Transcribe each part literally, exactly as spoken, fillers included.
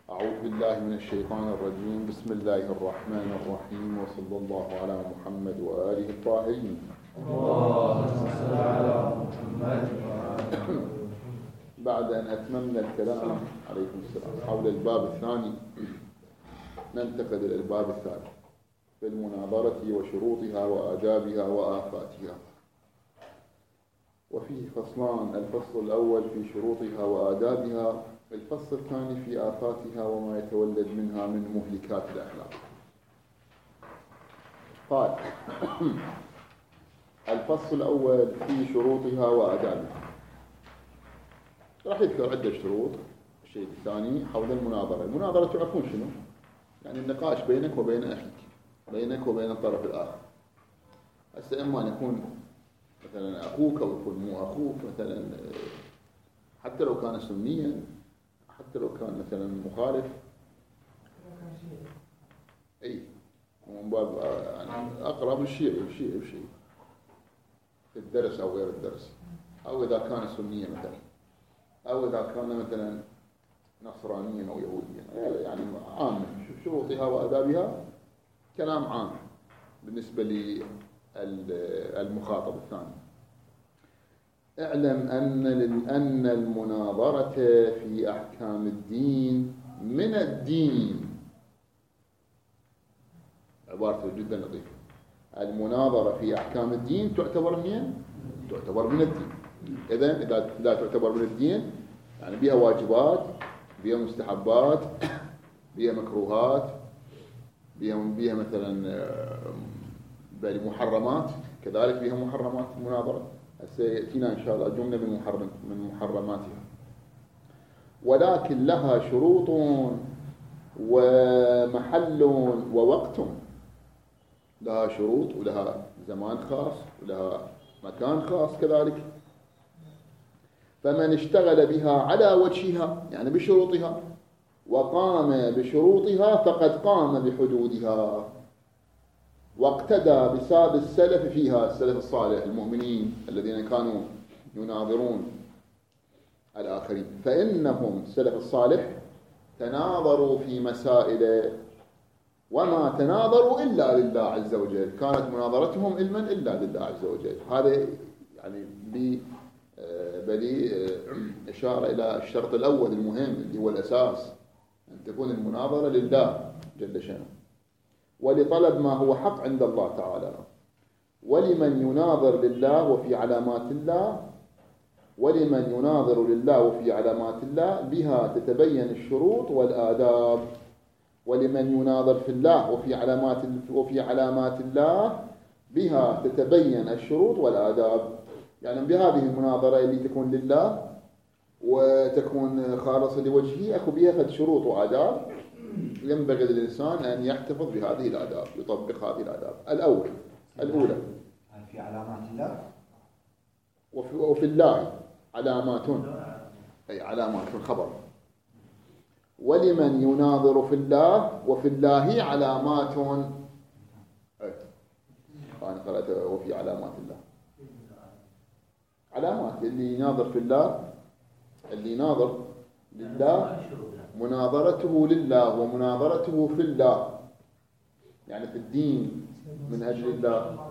أعوذ بالله من الشيطان الرجيم. بسم الله الرحمن الرحيم، وصلى الله على محمد وآله الطاهرين. اللهم صل على محمد وآله. بعد أن أتممنا الكلام عليكم السلام حول الباب الثاني، ننتقل إلى الباب الثالث في المناظرة وشروطها وآدابها وآفاتها. وفيه فصلان: الفصل الأول في شروطها وآدابها، الفصل الثاني في آفاتها وما يتولد منها من مهلكات الأخلاق. قال: الفصل الأول في شروطها وآدابها. راح يذكر عدة شروط. الشيء الثاني حول المناظرة. المناظرة تعرفون شنو؟ يعني النقاش بينك وبين أخيك، بينك وبين الطرف الآخر. هسه إما أن يكون مثلا أخوك أو يكون مو أخوك، مثلا حتى لو كان سنيا، حتى لو كان مثلا مخالف، أي من باب يعني أقرب الشيعي الشيعي بشيء في الدرس أو غير الدرس، أو إذا كان سنيا مثلا، أو إذا كان مثلا نصرانيا أو يهوديا، يعني عام. شروطها وآدابها كلام عام بالنسبة للمخاطب الثاني. اعلم أن أن المناظرة في أحكام الدين من الدين. عبارة جدا لطيفة. المناظرة في أحكام الدين تعتبر منين؟ تعتبر من الدين. إذن إذا لا تعتبر من الدين، يعني بها واجبات، بها مستحبات، بها مكروهات، بها بها مثلا محرمات، كذلك بها محرمات المناظرة. سيأتينا إن شاء الله جملة من محرم من محرماتها. ولكن لها شروط ومحل ووقت. لها شروط ولها زمان خاص ولها مكان خاص كذلك. فمن اشتغل بها على وجهها، يعني بشروطها، وقام بشروطها فقد قام بحدودها، واقتدى بساب السلف فيها، السلف الصالح المؤمنين الذين كانوا يناظرون الآخرين. فإنهم السلف الصالح تناظروا في مسائل وما تناظروا إلا لله عز وجل. كانت مناظرتهم علما إلا لله عز وجل. هذا يعني بلي إشارة إلى الشرط الأول المهم اللي هو الأساس، أن تكون المناظرة لله جل شأنه، ولطلب ما هو حق عند الله تعالى. ولمن يناظر لله وفي علامات الله ولمن يناظر لله وفي علامات الله بها تتبين الشروط والآداب. ولمن يناظر في الله وفي علامات وفي علامات الله بها تتبين الشروط والآداب. يعني بهذه المناظرة اللي تكون لله وتكون خالصة لوجهه، أكو بها فد شروط وآداب ينبغي للإنسان أن يحتفظ بهذه الآداب، يطبق هذه الآداب. الأول الأولى في علامات الله، وفي, وفي الله علامات، أي علامات خبر. ولمن يناظر في الله وفي الله علامات. أنا قرأت وفي علامات الله. علامات اللي يناظر في الله، اللي يناظر لله مناظرته لله ومناظرته في الله، يعني في الدين من أجل الله.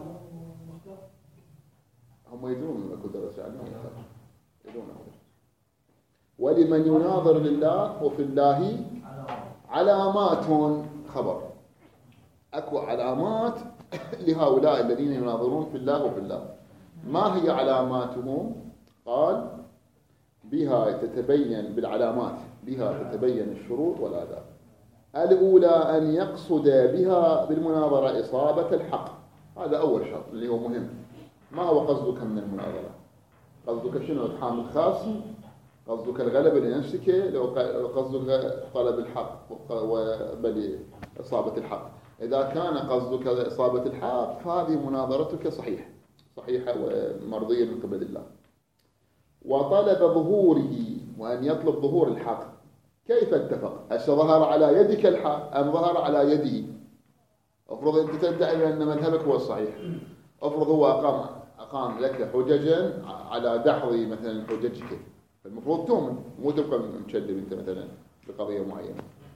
هم يدرون أنه درس عنهم يدرون. ولمن يناظر لله وفي الله علامات خبر. أكو علامات لهؤلاء الذين يناظرون في الله وفي الله. ما هي علاماتهم؟ قال: بها تتبين بالعلامات بها تتبين الشروط والآداب. الأولى أن يقصد بها بالمناظرة إصابة الحق. هذا أول شرط اللي هو مهم. ما هو قصدك من المناظرة؟ قصدك شنو؟ تحامل خاص؟ قصدك الغلبة لنفسك؟ لو قصدك طلب الحق وبل إصابة الحق. إذا كان قصدك إصابة الحق فهذه مناظرتك صحيحة صحيحة ومرضية من قبل الله. وطلب ظهوره، وأن يطلب ظهور الحق. كيف اتفق؟ هل ظهر على يدك الحق أم ظهر على يده؟ افرض أنت تدعي أن مذهبك هو الصحيح، افرض هو أقام أقام لك حججا على دحض مثلا حججك، فالمفروض تؤمن، مو تبقى مشدد أنت مثلا بقضية معينة.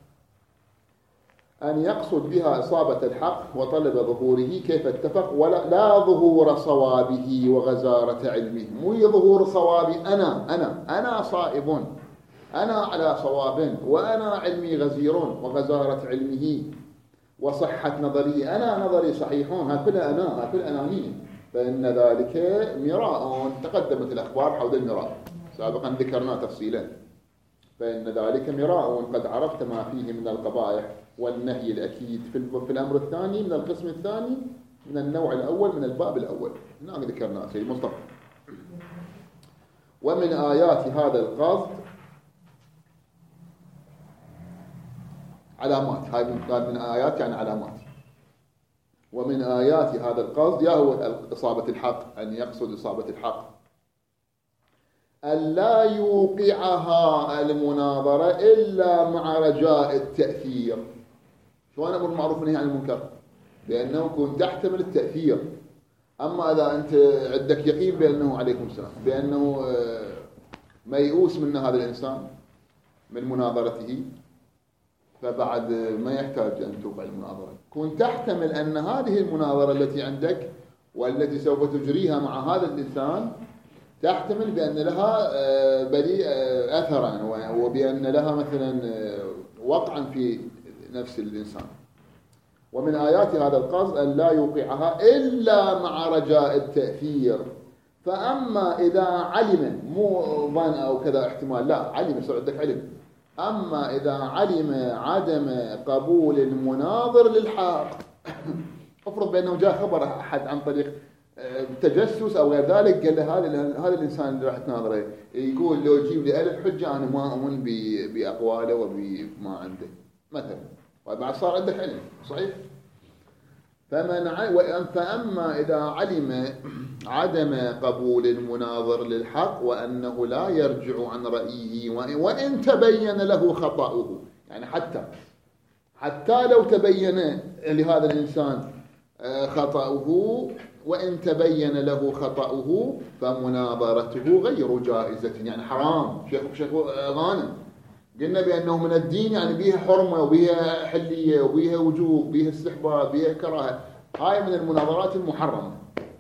أن يقصد بها إصابة الحق وطلب ظهوره كيف اتفق، ولا لا ظهور صوابه وغزارة علمه. مو ظهور صوابي أنا أنا أنا صائب، أنا على صواب، وأنا علمي غزير وغزارة علمه وصحة نظري، أنا نظري صحيحون، هذا كله أنا، هذا كله أنانية. فإن ذلك مراء، تقدمت الأخبار حول المراء سابقا ذكرنا تفصيلا. فإن ذلك مراء قد عرفت ما فيه من القبائح والنهي الأكيد في الأمر الثاني من القسم الثاني من النوع الأول من الباب الأول. هنا ذكرنا سيد مصطفى. ومن آيات هذا القصد علامات، هاي من آيات يعني علامات. ومن آيات هذا القصد يا هو إصابة الحق، أن يقصد إصابة الحق، ألا يوقعها المناظرة إلا مع رجاء التأثير. شو أنا أمر المعروف والنهي عن المنكر؟ بأنه يكون تحتمل التأثير. أما إذا أنت عندك يقين بأنه عليكم السلام بأنه ميؤوس من هذا الإنسان من مناظرته، فبعد ما يحتاج أن توقع المناظرة. كون تحتمل أن هذه المناظرة التي عندك والتي سوف تجريها مع هذا الإنسان تحتمل بأن لها بريء أثرا، وبأن لها مثلا وقعا في نفس الإنسان. ومن آيات هذا القصد أن لا يوقعها إلا مع رجاء التأثير. فأما إذا علم، مو ظن أو كذا احتمال، لا علم، صار عندك علم. أما إذا علم عدم قبول المناظر للحق، افرض بأنه جاء خبر أحد عن طريق تجسس أو غير ذلك، قال له هذا هذا الإنسان اللي راح تناظره يقول لو يجيب لي ألف حجة أنا ما أؤمن بأقواله وبما عنده مثلا، وبعد صار عندك علم صحيح. فمن ع... فأما إذا علم عدم قبول المناظر للحق وأنه لا يرجع عن رأيه وإن تبين له خطأه، يعني حتى حتى لو تبين لهذا الإنسان خطأه وإن تبين له خطأه فمناظرته غير جائزة، يعني حرام. شيخ شيخ غانم قلنا بأنه من الدين، يعني بيها حرمة وبيها حلية وبيها وجوب بيها استحباب بيها كراهة، هاي من المناظرات المحرمة.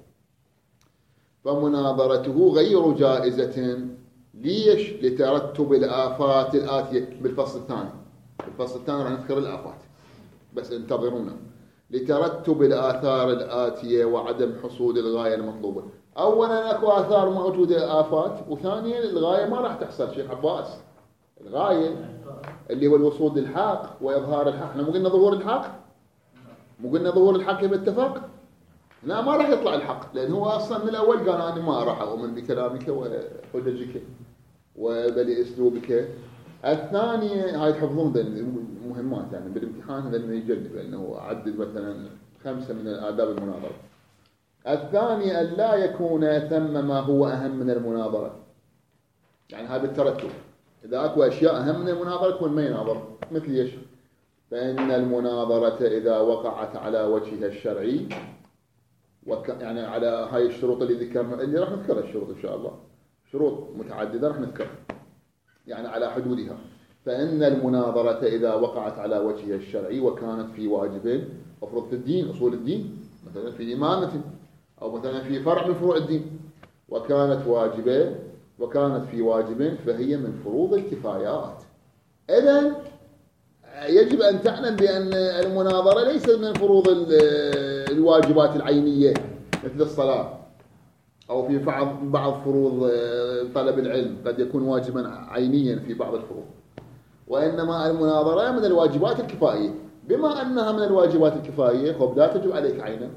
فمناظرته غير جائزة. ليش؟ لترتب الآفات الآتية بالفصل الثاني. بالفصل الثاني راح نذكر الآفات، بس انتظرونا. لترتب الآثار الآتية وعدم حصول الغاية المطلوبة. أولا أكو آثار موجودة آفات، وثانيا الغاية ما راح تحصل. شيخ عباس الغاية اللي هو الوصول للحق وإظهار الحق. احنا مو قلنا ظهور الحق؟ مو قلنا ظهور الحق باتفاق؟ لا، ما راح يطلع الحق، لأن هو أصلا من الأول قال أنا ما راح أؤمن بكلامك وحججك وبل أسلوبك. الثانية هاي تحفظون ذا المهمات، يعني بالامتحان هذا اللي يجرب لأنه عدد مثلا خمسة من الآداب المناظرة. الثانية أن لا يكون ثم ما هو أهم من المناظرة، يعني هذا بالترتب. إذا أكو أشياء أهم من المناظرة تكون ما يناظر. مثل إيش؟ فإن المناظرة إذا وقعت على وجهها الشرعي وك... يعني على هاي الشروط اللي ذكرنا، اللي راح نذكرها الشروط إن شاء الله، شروط متعددة راح نذكرها يعني على حدودها. فإن المناظرة إذا وقعت على وجهها الشرعي وكانت في واجبين، أفرض في الدين أصول الدين مثلا في إمامة أو مثلا في فرع من فروع الدين، وكانت واجبة وكانت في واجب فهي من فروض الكفايات. إذن يجب أن تعلم بأن المناظرة ليست من فروض الواجبات العينية مثل الصلاة، أو في بعض بعض فروض طلب العلم قد يكون واجبا عينيا في بعض الفروض، وإنما المناظرة من الواجبات الكفائية. بما أنها من الواجبات الكفائية خب لا تجب عليك عينا،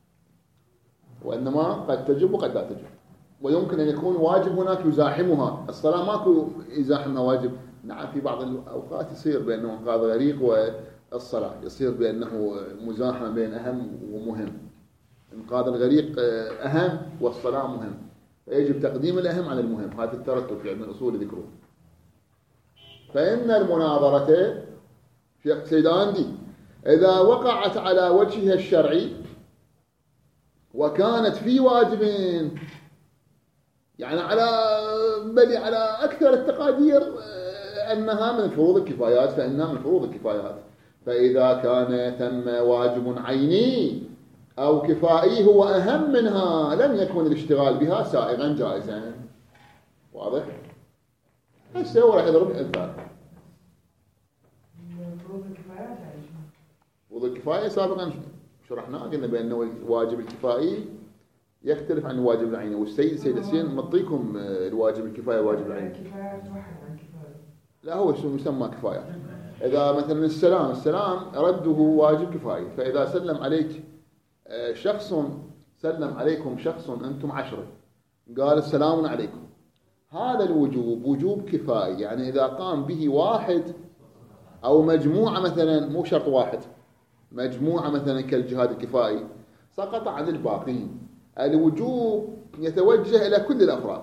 وإنما قد تجب وقد لا تجب، ويمكن أن يكون واجب هناك يزاحمها. الصلاة ماكو يزاحمها واجب. نعم في بعض الأوقات يصير بأنه إنقاذ غريق والصلاة يصير بأنه مزاحمة بين أهم ومهم. إنقاذ الغريق أهم والصلاة مهم، فيجب تقديم الأهم على المهم. هذا الترتب يعني من أصول ذكره. فإن المناظرة شيخ سيداندي إذا وقعت على وجهها الشرعي وكانت في واجبين، يعني على بل على أكثر التقادير أنها من فروض الكفايات، فإنها من فروض الكفايات. فإذا كان ثم واجب عيني أو كفائي هو أهم منها لم يكن الاشتغال بها سائغا جائزا. واضح؟ هسه هو راح يضرب الأمثال. فروض الكفاية سابقا شرحناه، قلنا بأنه الواجب الكفائي يختلف عن الواجب العيني، والسيد سيد حسين مطيكم الواجب الكفاية والواجب العيني. لا هو شو يسمى كفاية. إذا مثلا السلام السلام رده واجب كفاية، فإذا سلم عليك شخص سلم عليكم شخص أنتم عشرة قال السلام عليكم، هذا الوجوب وجوب كفاية، يعني إذا قام به واحد أو مجموعة مثلا، مو شرط واحد، مجموعة مثلا كالجهاد الكفائي سقط عن الباقين. الوجوب يتوجه إلى كل الأفراد،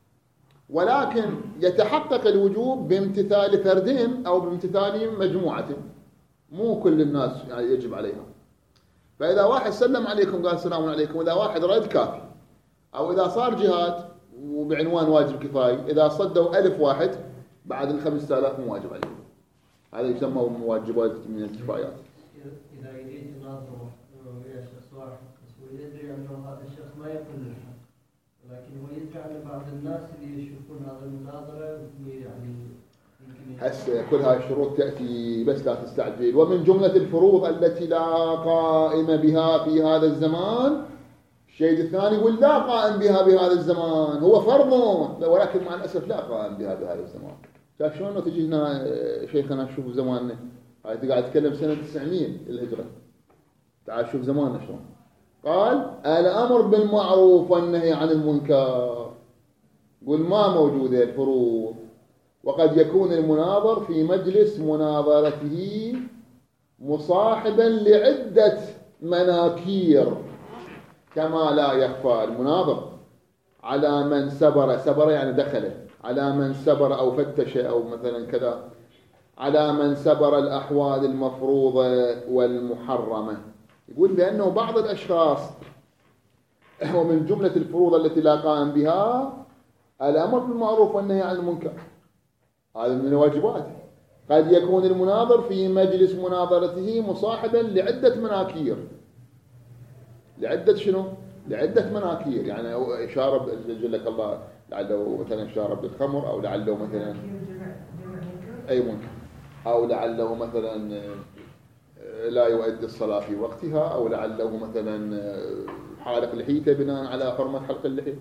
ولكن يتحقق الوجوب بامتثال فردين أو بامتثال مجموعة، مو كل الناس يعني يجب عليها. فإذا واحد سلم عليكم قال السلام عليكم، إذا واحد رد كافي، أو إذا صار جهاد وبعنوان واجب كفاية، إذا صدوا ألف واحد بعد الخمسة آلاف مو واجب عليهم. هذا يسمى مواجبات من الكفايات. إذا يريد يناظره ويا شخص واحد ويدري أنه هذا الشخص ما يقول الحق، لكن هو يدري أن بعض الناس اللي يشوفون هذا المناظرة يعني هسه كل هاي الشروط تأتي بس لا تستعجل. ومن جملة الفروض التي لا قائم بها في هذا الزمان، الشيء الثاني يقول لا قائم بها بهذا الزمان، هو فرض ولكن مع الأسف لا قائم بها بهذا الزمان. شايف شلون تجي هنا شيخنا شوف زماننا، هاي قاعد تتكلم سنة تسعمية الهجرة، تعال شوف زماننا شلون. قال الأمر بالمعروف والنهي عن المنكر، قل ما موجودة الفروض، وقد يكون المناظر في مجلس مناظرته مصاحبا لعدة مناكير، كما لا يخفى المناظر على من سبر، سبر يعني دخله، على من سبر أو فتش أو مثلا كذا، على من سبر الأحوال المفروضة والمحرمة. يقول بأنه بعض الأشخاص ومن جملة الفروض التي لا قائم بها الأمر بالمعروف والنهي عن المنكر، هذا من الواجبات. قد يكون المناظر في مجلس مناظرته مصاحبا لعدة مناكير، لعدة شنو؟ لعدة مناكير، يعني شارب جلك الله لعله مثلا شارب الخمر، أو لعله مثلا أي منكر، أو لعله مثلا لا يؤدي الصلاة في وقتها، أو لعله مثلا حالق لحيته بناء على حرمة حلق اللحية.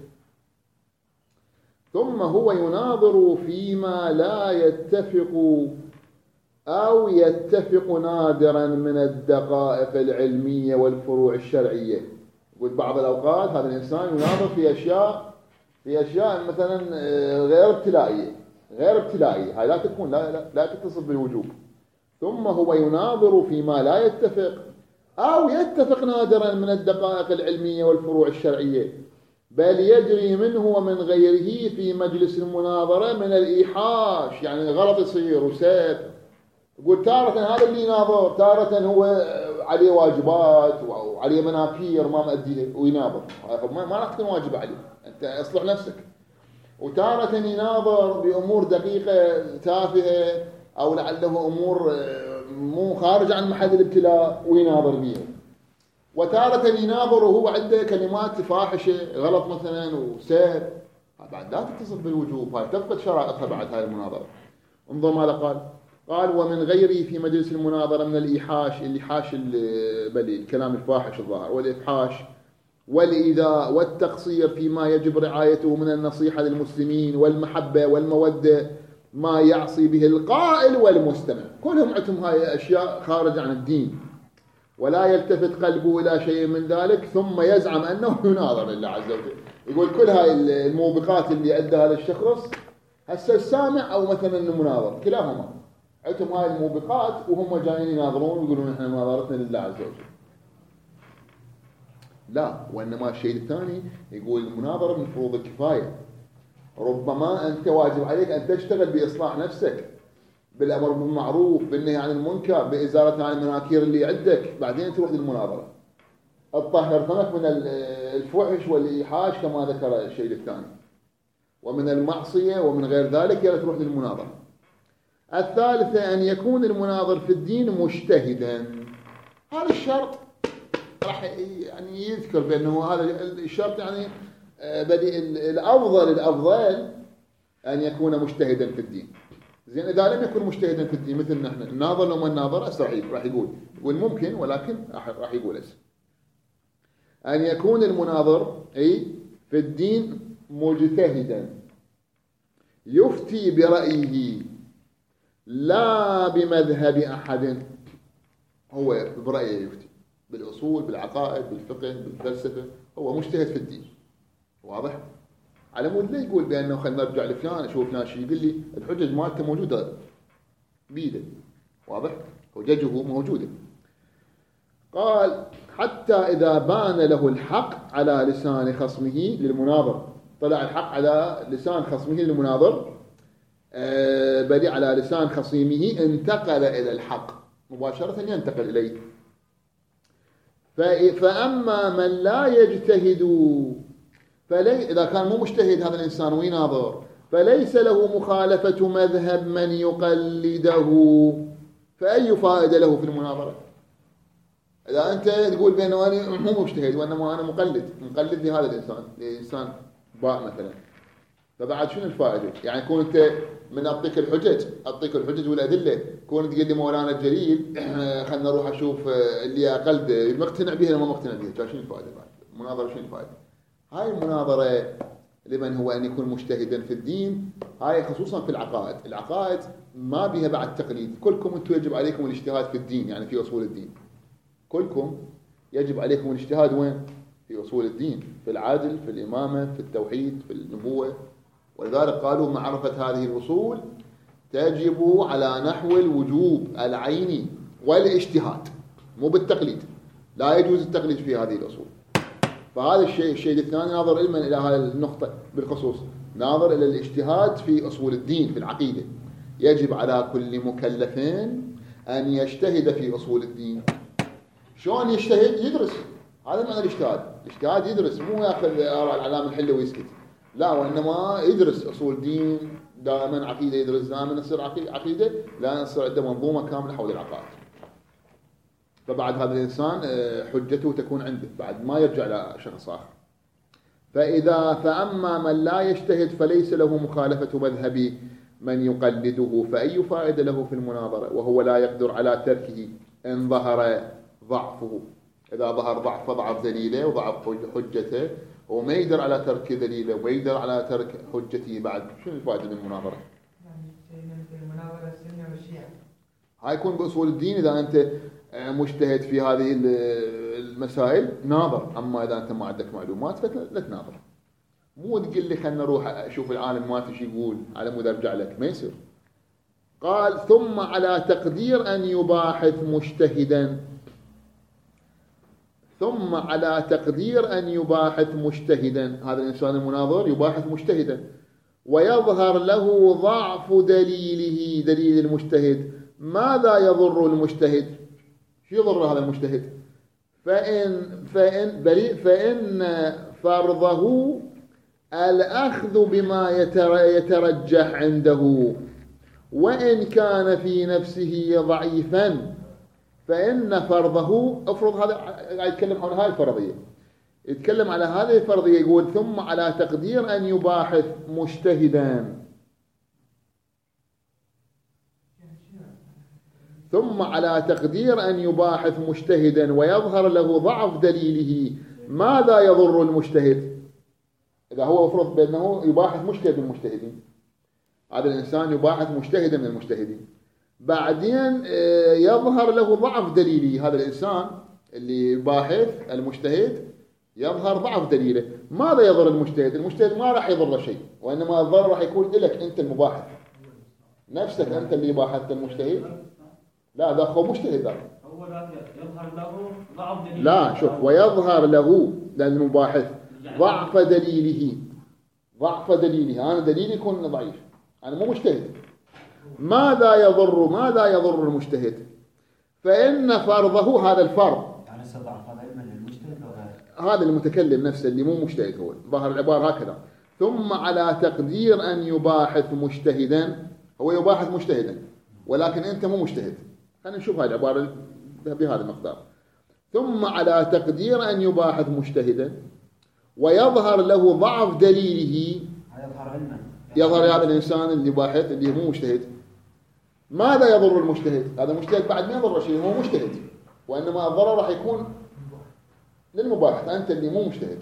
ثم هو يناظر فيما لا يتفق أو يتفق نادرا من الدقائق العلمية والفروع الشرعية. يقول بعض الأوقات هذا الإنسان يناظر في أشياء في أشياء مثلا غير ابتلائية، غير ابتلائية هاي لا تكون لا لا, لا تتصل بالوجوب. ثم هو يناظر فيما لا يتفق أو يتفق نادرا من الدقائق العلمية والفروع الشرعية، بل يجري منه ومن غيره في مجلس المناظرة من الإيحاش، يعني غلط يصير وسيف. يقول تارة هذا اللي يناظر، تارة هو عليه واجبات وعليه مناكير ما مأديه ويناظر، ما ما راح تكون واجب عليه، أنت أصلح نفسك. وتارة يناظر بأمور دقيقة تافهة أو لعله أمور مو خارج عن محل الابتلاء ويناظر بيها. وتارة يناظر وهو عنده كلمات فاحشة غلط مثلا وسيف، بعد لا تتصل بالوجوب، هاي تفقد شرائطها بعد هاي المناظرة. انظر ماذا قال. قال ومن غيره في مجلس المناظرة من الإيحاش، الإيحاش بل الكلام الفاحش الظاهر، والإفحاش والإيذاء والتقصير فيما يجب رعايته من النصيحة للمسلمين والمحبة والمودة، ما يعصي به القائل والمستمع. كلهم عندهم هاي أشياء خارج عن الدين، ولا يلتفت قلبه إلى شيء من ذلك، ثم يزعم أنه يناظر لله عز وجل. يقول كل هاي الموبقات اللي عندها هذا الشخص، هسه السامع أو مثلا المناظر كلاهما عندهم هاي الموبقات، وهم جايين يناظرون ويقولون إحنا مناظرتنا لله عز وجل. لا، وإنما الشيء الثاني يقول المناظرة من فروض الكفاية. ربما أنت واجب عليك أن تشتغل بإصلاح نفسك، بالأمر بالمعروف، بالنهي عن المنكر، بإزالة عن المناكير اللي عندك، بعدين تروح للمناظرة. الطهر فمك من الفحش والإيحاش كما ذكر الشيء الثاني، ومن المعصية ومن غير ذلك يلا تروح للمناظرة. الثالثة أن يكون المناظر في الدين مجتهدا. هذا الشرط راح يعني يذكر بأنه هذا الشرط يعني بدي الأفضل الأفضل أن يكون مجتهدا في الدين. زين إذا لم يكن مجتهدا في الدين مثل نحن الناظر لو ما الناظر أسرع راح يقول يقول ممكن ولكن راح يقول أسرع. أن يكون المناظر أي في الدين مجتهدا يفتي برأيه لا بمذهب أحد. هو برأيه يفتي بالأصول بالعقائد بالفقه بالفلسفة، هو مجتهد في الدين. واضح؟ على مود لا يقول بأنه خلينا نرجع لفلان أشوف فلان شيء يقول لي الحجج مالته موجودة بيده. واضح؟ حججه موجودة. قال حتى إذا بان له الحق على لسان خصمه للمناظر، طلع الحق على لسان خصمه للمناظر أه بل على لسان خصيمه انتقل إلى الحق مباشرة ينتقل إليه. فأما من لا يجتهد فلي إذا كان مو مجتهد هذا الإنسان ويناظر فليس له مخالفة مذهب من يقلده، فأي فائدة له في المناظرة؟ إذا أنت تقول بأنه أنا مو مجتهد وأنما أنا مقلد مقلد لهذا الإنسان لإنسان باء مثلا، فبعد شنو الفائدة؟ يعني كون أنت من أعطيك الحجج أعطيك الحجج والأدلة كون تقول لي مولانا الجليل خلنا نروح أشوف اللي أقلد مقتنع به ولا ما مقتنع به، شنو الفائدة بعد؟ المناظرة شنو الفائدة؟ هاي المناظرة لمن هو أن يكون مجتهدا في الدين، هاي خصوصا في العقائد. العقائد ما بها بعد تقليد، كلكم أنتم يجب عليكم الاجتهاد في الدين، يعني في أصول الدين كلكم يجب عليكم الاجتهاد وين؟ في أصول الدين، في العدل في الإمامة في التوحيد في النبوة. ولذلك قالوا معرفة هذه الأصول تجب على نحو الوجوب العيني والاجتهاد مو بالتقليد، لا يجوز التقليد في هذه الأصول. فهذا الشيء الشيء الثاني ناظر علما إلى هذه النقطة بالخصوص، ناظر إلى الاجتهاد في أصول الدين في العقيدة. يجب على كل مكلف أن يجتهد في أصول الدين. شلون يجتهد؟ يدرس. هذا معنى الاجتهاد. الاجتهاد يدرس، مو ياخذ آراء العلامة الحلة ويسكت، لا، وإنما يدرس أصول دين دائما، عقيدة يدرس دائما، يصير عقيدة لا يصير عنده منظومة كاملة حول العقائد. فبعد هذا الإنسان حجته تكون عنده بعد ما يرجع لشخص آخر. فإذا فأما من لا يجتهد فليس له مخالفة مذهب من يقلده، فأي فائدة له في المناظرة وهو لا يقدر على تركه إن ظهر ضعفه. إذا ظهر ضعف ضعف دليله وضعف حجته وما يقدر على ترك دليله وما يقدر على ترك حجته، بعد شنو الفائدة من المناظرة؟ المناظرة السنة والشيعة هاي يكون بأصول الدين. إذا أنت مجتهد في هذه المسائل ناظر، أما إذا أنت ما عندك معلومات فلا تناظر. مو تقول لي خلنا نروح أشوف العالم ما تشي يقول على مود أرجع لك، ما يصير. قال ثم على تقدير أن يباحث مجتهدا ثم على تقدير أن يباحث مجتهدا هذا الإنسان المناظر يباحث مجتهدا ويظهر له ضعف دليله دليل المجتهد، ماذا يضر المجتهد؟ شو يضر هذا المجتهد؟ فإن, فإن, بريء فإن فرضه الأخذ بما يترجح عنده وإن كان في نفسه ضعيفا، فإن فرضه افرض هذا يتكلم عن هاي الفرضية، يتكلم على هذه الفرضية يقول ثم على تقدير أن يباحث مجتهدا ثم على تقدير أن يباحث مجتهدا ويظهر له ضعف دليله، ماذا يضر المجتهد؟ إذا هو افرض بأنه يباحث مجتهد من المجتهدين، هذا الإنسان يباحث مجتهدا من المجتهدين، بعدين يظهر له ضعف دليله، هذا الإنسان اللي يباحث المجتهد يظهر ضعف دليله، ماذا يضر المجتهد؟ المجتهد ما راح يضر شيء، وإنما الضرر راح يكون لك أنت المباحث نفسك، أنت اللي باحثت المجتهد. لا ذا هو مجتهد ذا هو يظهر له ضعف دليله. لا شوف، ويظهر له للمباحث ضعف دليله ضعف دليله أنا دليلي يكون ضعيف، أنا مو مجتهد. ماذا يضر ماذا يضر المجتهد؟ فإن فرضه هذا الفرض، يعني استضعف هذا علما للمجتهد هذا المتكلم نفسه اللي مو مجتهد، هو ظاهر العبارة هكذا، ثم على تقدير أن يباحث مجتهدا، هو يباحث مجتهدا ولكن أنت مو مجتهد. خلينا نشوف هذه العبارة بهذا المقدار. ثم على تقدير أن يباحث مجتهدا ويظهر له ضعف دليله. يظهر علما. يظهر هذا الإنسان اللي باحث اللي مو مجتهد. ماذا يضر المجتهد؟ هذا مجتهد بعد ما يضر شيء، هو مجتهد، وإنما الضرر راح يكون للمباحث، أنت اللي مو مجتهد.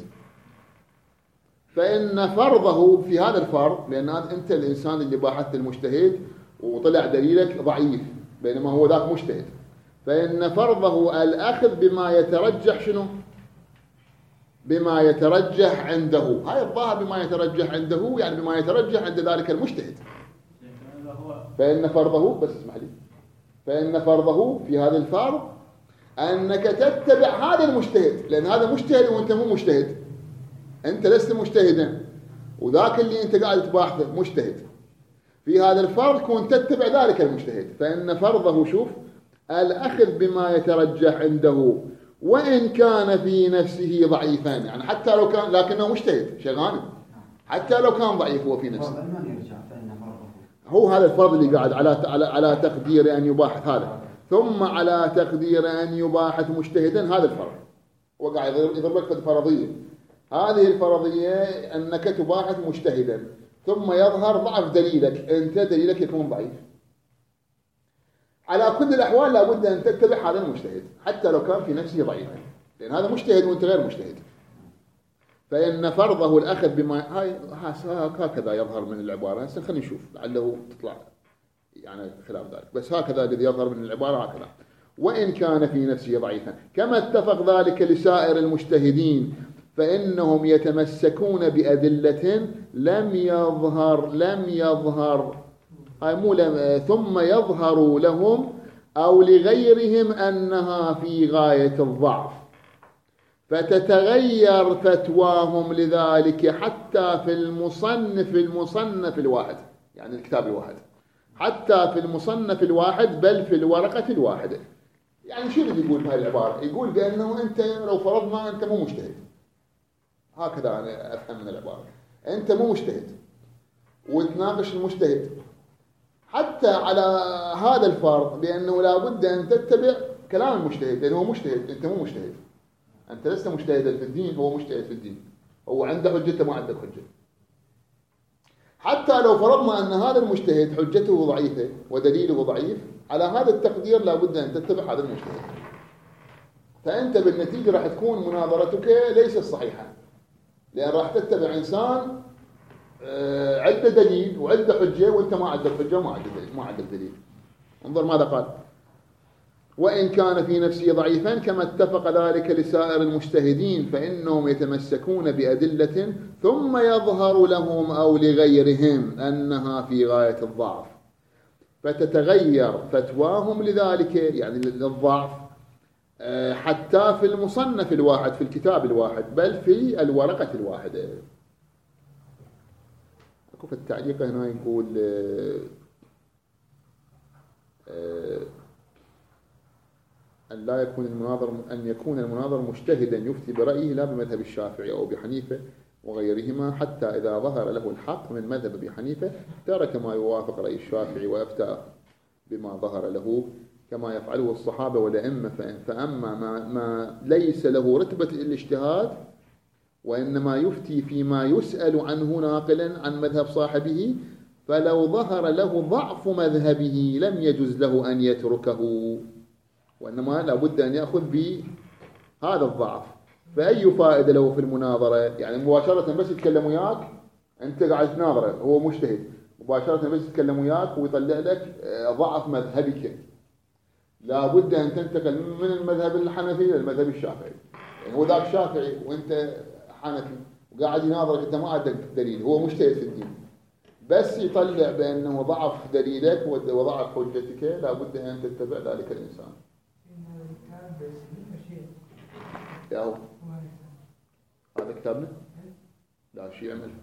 فإن فرضه في هذا الفرض، لأن أنت الإنسان اللي باحثت المجتهد وطلع دليلك ضعيف بينما هو ذاك مجتهد، فإن فرضه الأخذ بما يترجح شنو؟ بما يترجح عنده. هاي الظاهر بما يترجح عنده يعني بما يترجح عند ذلك المجتهد. فإن فرضه بس اسمح لي فإن فرضه في هذا الفرض أنك تتبع هذا المجتهد، لأن هذا مجتهد وأنت مو مجتهد. أنت لست مجتهدا وذاك اللي أنت قاعد تباحثه مجتهد. في هذا الفرض كون تتبع ذلك المجتهد، فإن فرضه شوف الأخذ بما يترجح عنده وإن كان في نفسه ضعيفا، يعني حتى لو كان لكنه مجتهد شغان، حتى لو كان ضعيف هو في نفسه. هو هذا الفرض اللي قاعد على على على تقدير أن يباحث هذا، ثم على تقدير أن يباحث مجتهدا هذا الفرض. وقاعد يضرب لك في الفرضية. هذه الفرضية أنك تباحث مجتهدا ثم يظهر ضعف دليلك، أنت دليلك يكون ضعيف. على كل الأحوال لابد أن تتبع هذا المجتهد حتى لو كان في نفسه ضعيفا، لأن هذا مجتهد وأنت غير مجتهد. فإن فرضه الأخذ بما هاي هكذا يظهر من العبارة. هسه خلينا نشوف لعله تطلع يعني خلاف ذلك، بس هكذا الذي يظهر من العبارة هكذا. وإن كان في نفسه ضعيفا كما اتفق ذلك لسائر المجتهدين فإنهم يتمسكون بأدلة لم يظهر لم يظهر هاي مو لم ثم يظهر لهم أو لغيرهم أنها في غاية الضعف، فتتغير فتواهم لذلك حتى في المصنف المصنف الواحد، يعني الكتاب الواحد، حتى في المصنف الواحد بل في الورقة الواحدة. يعني شو اللي يقول بهذه العبارة؟ يقول بأنه أنت لو فرضنا أنت مو مجتهد، هكذا أنا أفهم من العبارة، أنت مو مجتهد وتناقش المجتهد حتى على هذا الفرض بأنه لا بد أن تتبع كلام المجتهد، لأنه هو مجتهد أنت مو مجتهد، أنت لست مجتهدا في الدين، هو مجتهد في الدين، هو عنده حجة ما عندك حجة. حتى لو فرضنا أن هذا المجتهد حجته ضعيفة ودليله ضعيف، على هذا التقدير لا بد أن تتبع هذا المجتهد. فأنت بالنتيجة راح تكون مناظرتك ليست صحيحة، لأن راح تتبع إنسان عنده دليل وعنده حجة وأنت ما عندك حجة وما عندك دليل ما عندك دليل. انظر ماذا قال: وإن كان في نفسه ضعيفا كما اتفق ذلك لسائر المجتهدين فإنهم يتمسكون بأدلة ثم يظهر لهم أو لغيرهم أنها في غاية الضعف، فتتغير فتواهم لذلك يعني للضعف حتى في المصنف الواحد في الكتاب الواحد بل في الورقة الواحدة. أكو في التعليق هنا يقول أن لا يكون المناظر أن يكون المناظر مجتهدا يفتي برأيه لا بمذهب الشافعي أو بحنيفة وغيرهما، حتى إذا ظهر له الحق من مذهب أبي حنيفة ترك ما يوافق رأي الشافعي ويفتى بما ظهر له كما يفعله الصحابة والأئمة. فأما ما, ما ليس له رتبة الاجتهاد وإنما يفتي فيما يسأل عنه ناقلا عن مذهب صاحبه، فلو ظهر له ضعف مذهبه لم يجوز له أن يتركه، وإنما لابد أن يأخذ بهذا الضعف. فأي فائدة له في المناظرة؟ يعني مباشرة بس يتكلم وياك أنت قاعد تناظره، هو مجتهد، مباشرة بس يتكلم وياك ويطلع لك ضعف مذهبك. لابد أن تنتقل من المذهب الحنفي للمذهب الشافعي. يعني هو ذاك شافعي وأنت حنفي وقاعد يناظرك، أنت ما عندك دليل، هو مجتهد في الدين، بس يطلع بأنه ضعف دليلك وضعف حجتك، لابد أن تتبع ذلك الإنسان. يا هو هذا كتابنا؟ لا شيء يعمل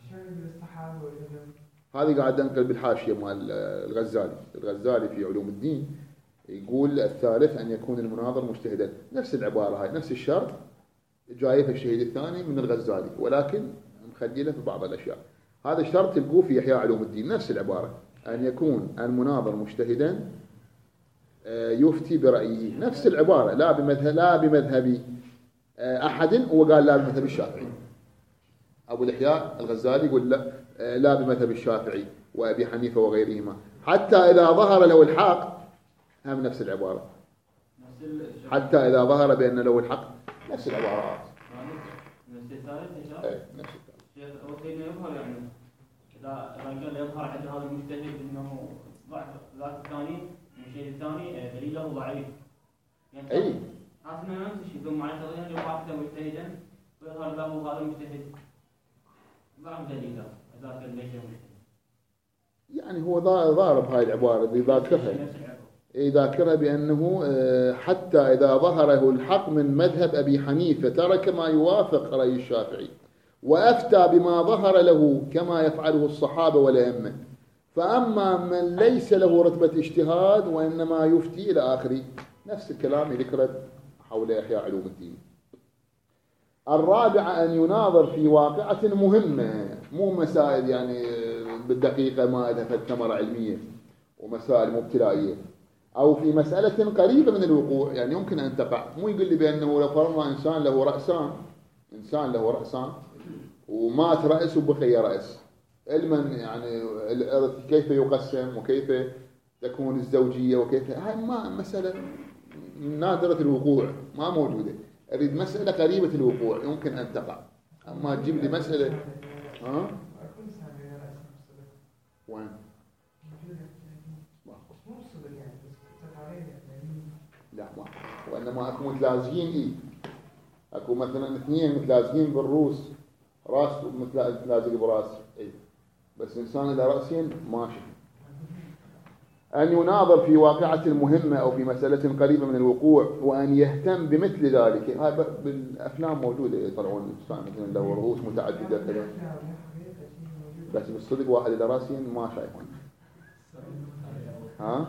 هذه قاعد أنقل بالحاشية مال الغزالي. الغزالي في علوم الدين يقول الثالث أن يكون المناظر مجتهدا، نفس العبارة هاي نفس الشرط جايفة الشهيد الثاني من الغزالي، ولكن مخلينا في بعض الأشياء. هذا الشرط تلقوه في إحياء علوم الدين، نفس العبارة أن يكون المناظر مجتهدا يفتي برأيه، نفس العبارة، لا بمذهب لا بمذهب أحد، هو قال لا بمذهب الشافعي. أبو الإحياء الغزالي يقول لا لا بمذهب الشافعي وأبي حنيفة وغيرهما، حتى إذا ظهر له الحق هم نفس العبارة، حتى إذا ظهر بأن له الحق نفس العبارات. نفس الثالث إيه نفس الثالث. شيخ وكيف يظهر يعني إذا إذا قال يظهر عند هذا المجتهد إنه ضعف ذاك الثاني الشيء الثاني دليله ضعيف. يعني أي. حاسنا نفس الشيء ثم معناته يعني واحد مجتهدا ويظهر له هذا المجتهد ضعف دليله ذاك ليس مجتهد. يعني هو ضارب هاي العبارة اللي ذاكرها، ذاكرها بأنه حتى إذا ظهره الحق من مذهب أبي حنيفة ترك ما يوافق رأي الشافعي وأفتى بما ظهر له كما يفعله الصحابة والأئمة، فأما من ليس له رتبة اجتهاد وإنما يفتي إلى آخره، نفس الكلام يذكره حول إحياء علوم الدين. الرابعة أن يناظر في واقعة مهمة، مو مسائل يعني بالدقيقة ما لها ثمرة علمية ومسائل مبتلائية، أو في مسألة قريبة من الوقوع، يعني يمكن أن تقع. مو يقول لي بأنه لو فرضنا إنسان له رأسان، إنسان له رأسان ومات رأس وبقي رأس، علما يعني الإرث كيف يقسم وكيف تكون الزوجية وكيف، هاي ما مسألة نادرة الوقوع ما موجودة. أريد مسألة قريبة الوقوع يمكن أن تقع، أما تجيب لي مسألة ها؟ وين؟ لا ما، وإنما أكو متلازقين إيه؟ أكو مثلا اثنين متلازقين بالروس، راس متلازق براس إيه؟ بس إنسان إذا رأسين ماشي. أن يناظر في واقعة مهمة أو في مسألة قريبة من الوقوع وأن يهتم بمثل ذلك. هاي بالأفلام موجودة يطلعون إنسان مثلا له رؤوس متعددة كذا، بس بالصدق واحد إذا رأسين ما شايفون. ها؟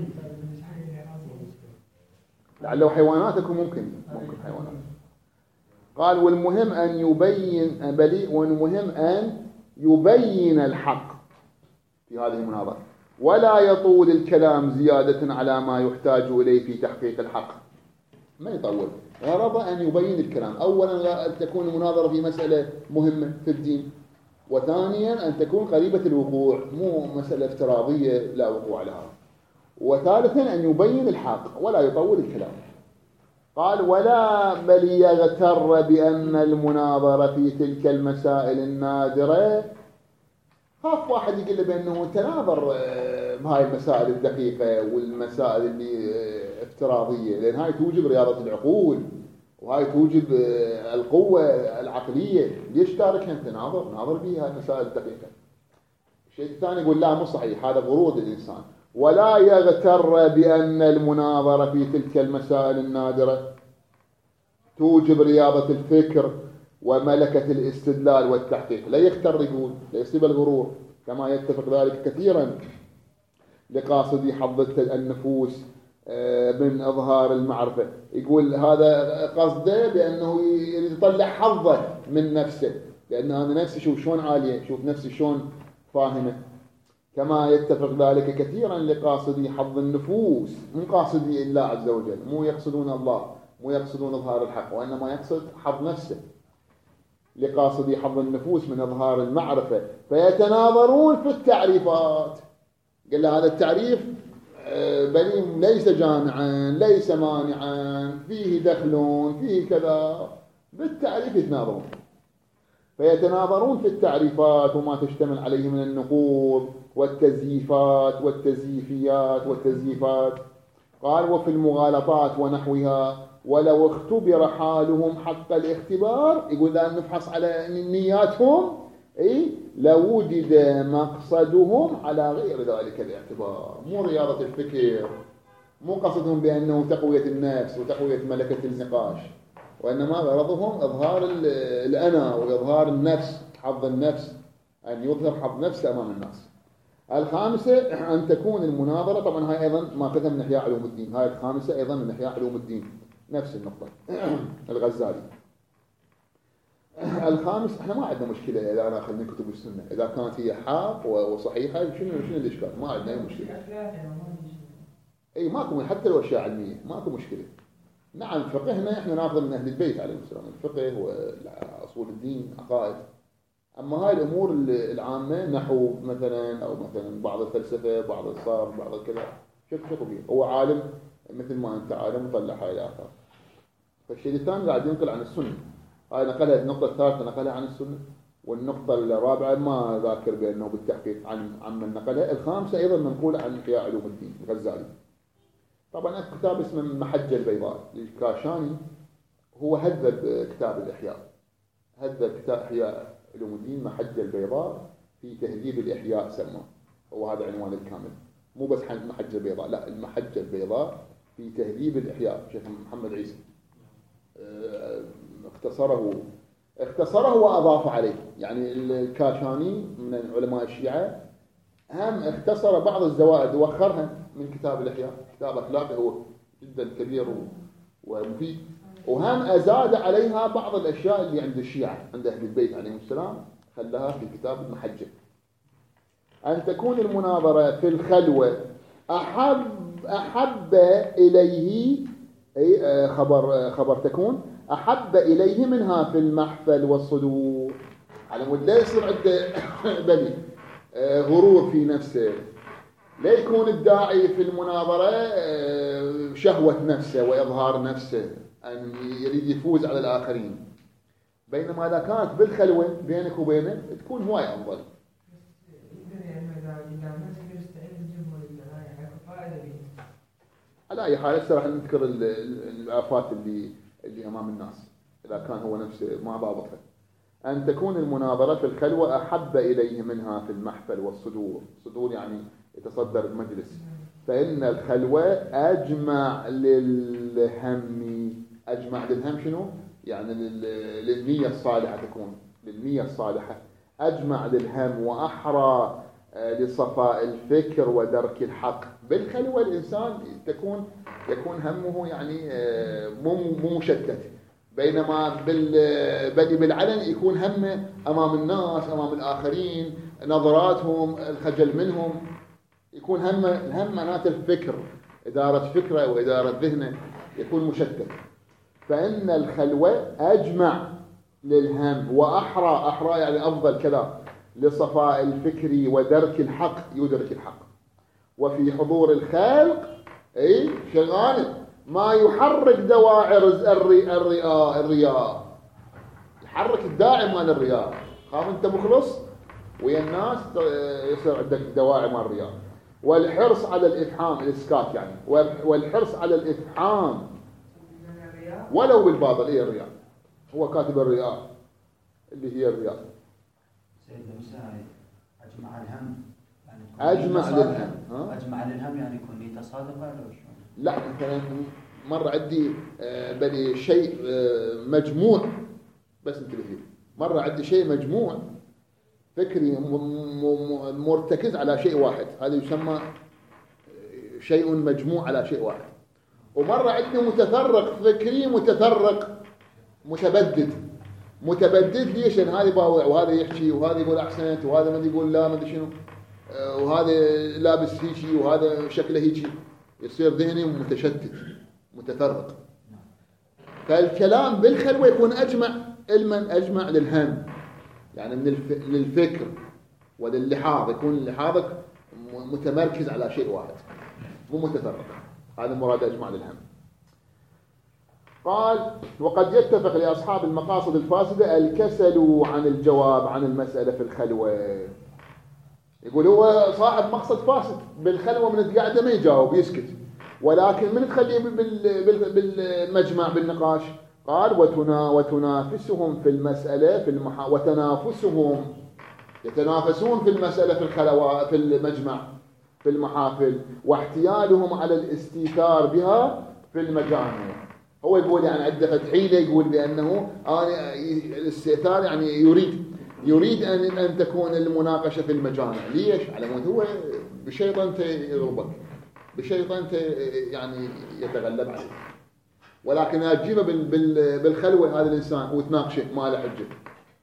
لعله حيواناتكم ممكن ممكن حيوانات. قال والمهم أن يبين بلي والمهم أن يبين الحق في هذه المناظرة، ولا يطول الكلام زيادة على ما يحتاج إليه في تحقيق الحق. ما يطول، غرض أن يبين الكلام. أولا أن تكون المناظرة في مسألة مهمة في الدين، وثانيا أن تكون قريبة الوقوع، مو مسألة افتراضية لا وقوع لها، وثالثا أن يبين الحق ولا يطول الكلام. قال ولا بل يغتر بأن المناظرة في تلك المسائل النادرة. خاف واحد يقول له بأنه تناظر بهاي المسائل الدقيقة والمسائل اللي افتراضية، لأن هاي توجب رياضة العقول وهاي توجب القوة العقلية، ليش تاركها أنت؟ ناظر ناظر بها المسائل الدقيقة. الشيء الثاني يقول لا مو صحيح، هذا غرور الإنسان. ولا يغتر بأن المناظرة في تلك المسائل النادرة توجب رياضة الفكر وملكة الاستدلال والتحقيق. لا يغتر، يقول لا يصيب الغرور، كما يتفق ذلك كثيرا لقاصدي حظ النفوس من إظهار المعرفة. يقول هذا قصده بأنه يطلع حظه من نفسه، لأن أنا نفسي شوف شلون عالية، شوف نفسي شلون فاهمة. كما يتفق ذلك كثيرا لقاصدي حظ النفوس، مو قاصدي الله عز وجل، مو يقصدون الله، مو يقصدون إظهار الحق، وإنما يقصد حظ نفسه. لقاصدي حظ النفوس من إظهار المعرفة فيتناظرون في التعريفات. قال له هذا التعريف بليم ليس جامعا ليس مانعا فيه دخل فيه كذا، بالتعريف يتناظرون. فيتناظرون في التعريفات وما تشتمل عليه من النقوض والتزييفات والتزييفيات والتزييفات. قال وفي المغالطات ونحوها ولو اختبر حالهم حق الاختبار. يقول أن نفحص على نياتهم اي لوجد مقصدهم على غير ذلك الاعتبار، مو رياضة الفكر، مو قصدهم بأنه تقوية النفس وتقوية ملكة النقاش، وإنما غرضهم إظهار الأنا وإظهار النفس، حظ النفس، أن يظهر حظ نفس أمام الناس. الخامسة أن تكون المناظرة، طبعا هاي أيضا ماخذها من إحياء علوم الدين، هاي الخامسة أيضا من إحياء علوم الدين، نفس النقطة الغزالي. الخامس احنا ما عندنا مشكله اذا ناخذ من كتب السنه، اذا كانت هي حق وصحيحه شنو شنو الاشكال؟ ما عندنا اي مشكله. اي ماكو حتى لو اشياء علميه ماكو مشكله. نعم فقهنا احنا ناخذ من اهل البيت عليهم السلام، الفقه واصول الدين عقائد. اما هاي الامور العامه نحو مثلا او مثلا بعض الفلسفه بعض الصرف بعض الكذا شوف شوفوا فيه هو عالم مثل ما انت عالم وطلع هاي الاثار. فالشيء الثاني قاعد ينقل عن السنه، هاي نقلها النقطه الثالثه نقلها عن السنه، والنقطه الرابعه ما ذاكر بانه بالتحقيق عن عمن نقلها، الخامسه ايضا منقوله عن احياء علوم الدين الغزالي. طبعا اكو كتاب اسمه محجة البيضاء للكاشاني، هو هذب كتاب الاحياء، هذب كتاب احياء علوم الدين محجة البيضاء في تهذيب الاحياء سماه، هو هذا عنوان الكامل، مو بس محجة البيضاء، لا المحجة البيضاء في تهذيب الاحياء، شيخ محمد عيسى اختصره اختصره واضاف عليه. يعني الكاشاني من علماء الشيعة هم اختصر بعض الزوائد ووخرها من كتاب الاحياء، كتاب اخلاقي هو جدا كبير ومفيد، وهم ازاد عليها بعض الاشياء اللي عند الشيعة عند اهل البيت عليهم السلام خلاها في كتاب المحجة. ان تكون المناظرة في الخلوة احب احب اليه، اي خبر خبر تكون احب اليه منها في المحفل والصدور، على مود لا يصير عنده بلي غرور في نفسه، لا يكون الداعي في المناظرة شهوة نفسه وإظهار نفسه أن يريد يفوز على الآخرين، بينما إذا كانت بالخلوة بينك وبينه تكون هواي أفضل. على أي حال هسه راح نذكر الآفات اللي اللي أمام الناس إذا كان هو نفسه ما ضابطها. أن تكون المناظرة في الخلوة أحب إليه منها في المحفل والصدور، صدور يعني يتصدر المجلس، فإن الخلوة أجمع للهم، أجمع للهم شنو؟ يعني للنية الصالحة، تكون للنية الصالحة أجمع للهم وأحرى لصفاء الفكر ودرك الحق. بالخلوة الإنسان تكون يكون همه يعني مو مو مشتت، بينما بل بالعلن يكون همه أمام الناس أمام الآخرين، نظراتهم، الخجل منهم، يكون همه الهم معناته الفكر، إدارة فكره وإدارة ذهنه يكون مشتت. فإن الخلوة أجمع للهم وأحرى، أحرى يعني أفضل كذا، لصفاء الفكر ودرك الحق، يدرك الحق. وفي حضور الخلق أي شغال ما يحرك دواعر الرياء، الرياء يحرك الداعي مال الرياء، خاف انت مخلص ويا الناس يصير عندك دواعي مال الرياء. والحرص على الافحام، الاسكات يعني، والحرص على الافحام ولو بالباطل. ايه الرياء؟ هو كاتب الرياء اللي هي الرياء. سيدنا موسى اجمع الهم يعني اجمع للهم، اجمع للهم يعني يكون نيته صادقه ولا شلون؟ لا مثلا مر عندي بني شيء مجموع، بس انتبه فيه، مر عندي شيء مجموع فكري مرتكز على شيء واحد، هذا يسمى شيء مجموع على شيء واحد. ومر عندي متفرق فكري، متفرق متبدد. متبدد ليش؟ لأن هذا يباوع وهذا يحكي وهذا يقول أحسنت وهذا ما يقول لا ما أدري شنو، وهذا لابس هيجي وهذا شكله هيجي، يصير ذهني متشتت متفرق. فالكلام بالخلوة يكون أجمع، علما أجمع للهم، يعني من الف... للفكر وللحاظ، يكون لحاظك متمركز على شيء واحد مو متفرق، هذا مراد أجمع للهم. قال وقد يتفق لأصحاب المقاصد الفاسدة الكسل عن الجواب عن المسألة في الخلوة. يقول هو صاحب مقصد فاسد بالخلوة من القعدة ما يجاوب يسكت، ولكن من تخليه بالمجمع بالنقاش. قال وتنا وتنافسهم في المسألة في المحا وتنافسهم يتنافسون في المسألة في الخلوة في المجمع في المحافل، واحتيالهم على الاستيثار بها في المجامع. هو يقول يعني عنده فتحيله، يقول بأنه أنا الاستئثار يعني يريد يريد أن أن تكون المناقشة في المجامع. ليش؟ على مود هو بشيطانته يغلبك، بشيطانته يعني يتغلب عليه، ولكن أجيبه بالخلوة هذا الإنسان وتناقشه ما له حجة،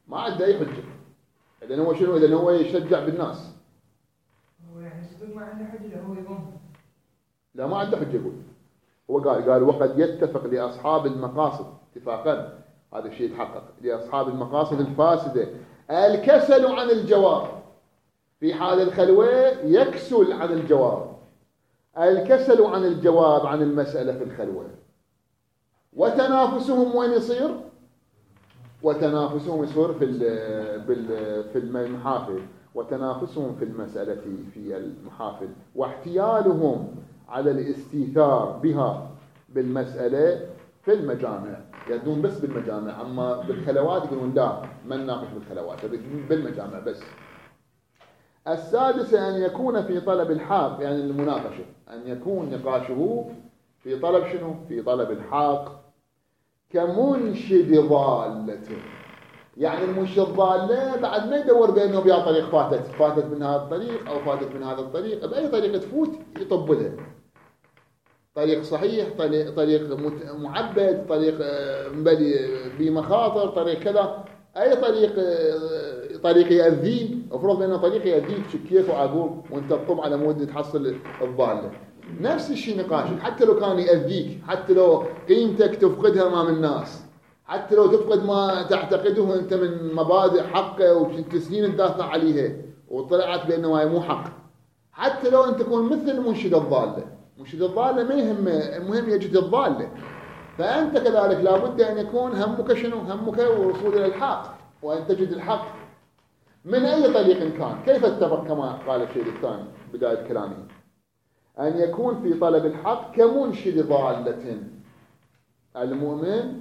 ما عنده أي حجة. إذا هو شنو؟ إذا هو يشجع بالناس. هو يعني صدق ما عنده حجة هو يقوم. لا ما عنده حجة يقول. هو قال قال وقد يتفق لأصحاب المقاصد اتفاقا، هذا الشيء يتحقق لأصحاب المقاصد الفاسدة الكسل عن الجواب في حال الخلوة، يكسل عن الجواب، الكسل عن الجواب عن المسألة في الخلوة. وتنافسهم وين يصير؟ وتنافسهم يصير في في المحافل، وتنافسهم في المسألة في المحافل، واحتيالهم على الاستيثار بها بالمسألة في المجامع. يدون بس بالمجامع، أما بالخلوات يقولون لا ما نناقش بالخلوات، بالمجامع بس. السادسة أن يكون في طلب الحق، يعني المناقشة، أن يكون نقاشه في طلب شنو؟ في طلب الحق كمنشد ضالة. يعني المنشد ضالة بعد ما يدور بأنه بها طريق فاتت فاتت من هذا الطريق أو فاتت من هذا الطريق، بأي طريق تفوت يطب لها. طريق صحيح، طريق طريق معبد، طريق مبلي بمخاطر، طريق كذا، أي طريق طريق يأذيك، افرض بأنه طريق يأذيك شكيك وعقوق وانت تطب على مود تحصل الضالة. نفس الشيء نقاشك، حتى لو كان يأذيك، حتى لو قيمتك تفقدها امام الناس، حتى لو تفقد ما تعتقده انت من مبادئ حقه وكنت سنين تدافع عليها وطلعت بأنه هاي مو حق، حتى لو انت تكون مثل منشد الضالة. منشد الضالة ما يهمه، المهم يجد الضالة. فأنت كذلك لابد أن يكون همك شنو؟ همك الوصول إلى الحق، وأن تجد الحق من أي طريق كان. كيف اتفق كما قال الشيء الثاني بداية كلامه؟ أن يكون في طلب الحق كمنشد ضالة. المؤمن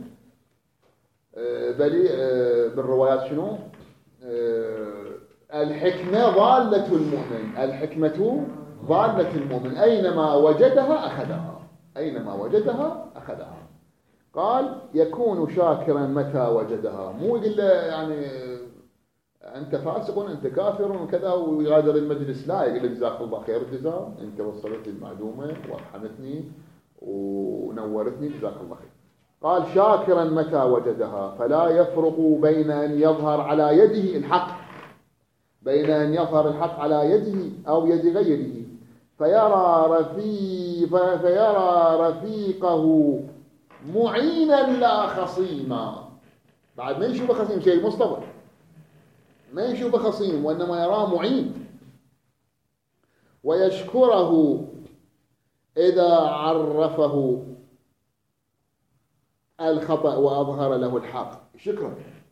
بلي بالروايات شنو؟ الحكمة ضالة المؤمن، الحكمة ضالة المؤمن، أينما وجدها أخذها، أينما وجدها أخذها. قال يكون شاكرا متى وجدها، مو يقول له يعني أنت فاسق أنت كافر وكذا ويغادر المجلس، لا، يقول له جزاك الله خير الجزاء، أنت وصلت لي المعلومة وأرحمتني ونورتني، جزاك الله خير. قال شاكرا متى وجدها، فلا يفرق بين أن يظهر على يده الحق، بين أن يظهر الحق على يده أو يد غيره، فيرى رفيق فيرى رفيقه معينا لا خصيما. بعد ما يشوف خصيم شيء مصطفى، ما يشوف خصيم وإنما يراه معين، ويشكره إذا عرفه الخطأ وأظهر له الحق شكرا.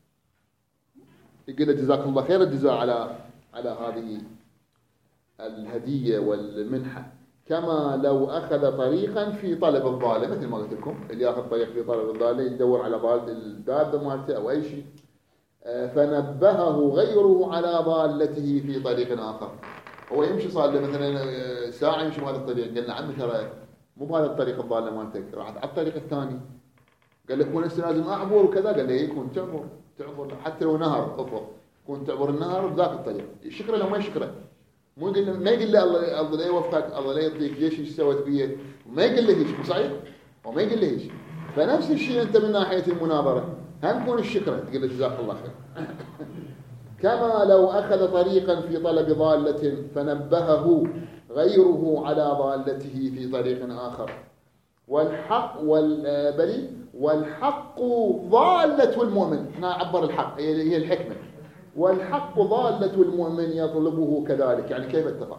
يقول جزاك الله خير الجزاء على على هذه الهدية والمنحة، كما لو أخذ طريقا في طلب الضالة، مثل ما قلت لكم اللي يأخذ طريق في طلب الضالة يدور على ضال الدابة مالته أو أي شيء، فنبهه غيره على ضالته في طريق آخر. هو يمشي صار له مثلا ساعة يمشي بهذا الطريق، قال له عمي ترى مو بهذا الطريق الضالة مالتك، راح على الطريق الثاني. قال لك وانا لازم أعبر وكذا، قال له يكون تعبر تعبر حتى لو نهر أفضل كون تعبر النهر بذاك الطريق. يشكره لو ما يشكره، مو يقول ما يقول له الله الله لا يوفقك، الله لا يعطيك ليش ايش سويت بيه، ما يقول له هيك، صحيح؟ وما يقول له هيك. فنفس الشيء انت من ناحيه المناظره هم تكون الشكره، تقول له جزاك الله خير. كما لو اخذ طريقا في طلب ضاله فنبهه غيره على ضالته في طريق اخر. والحق والبلي والحق ضاله المؤمن، هنا عبر الحق هي الحكمه، والحق ضالة المؤمن يطلبه كذلك. يعني كيف اتفق؟